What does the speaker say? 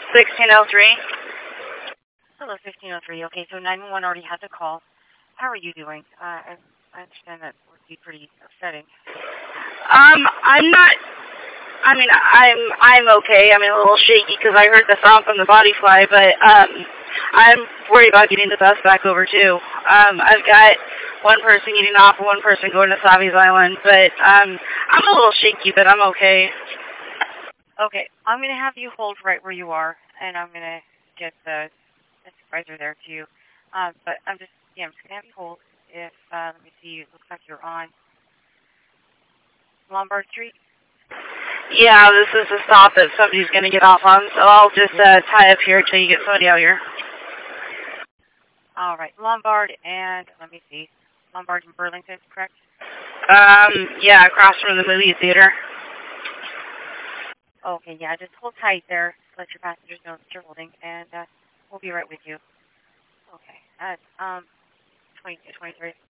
1603. Hello, 1603. Okay, so 911 already had the call. How are you doing? I understand that would be pretty upsetting. I'm not. I mean, I'm okay. I'm a little shaky because I heard the sound from the body fly, but I'm worried about getting the bus back over too. I've got one person getting off and one person going to Savi's Island, but I'm a little shaky, but I'm okay. Okay, I'm gonna have you hold right where you are, and I'm gonna get the supervisor there to you. But I'm just gonna have you hold. If let me see, it looks like you're on Lombard Street. Yeah, this is the stop that somebody's going to get off on, so I'll just tie up here until you get somebody out here. All right, Lombard and, let me see, Lombard and Burlington, correct? Yeah, across from the movie theater. Okay, yeah, just hold tight there. Let your passengers know that you're holding, and we'll be right with you. Okay, that's 2223.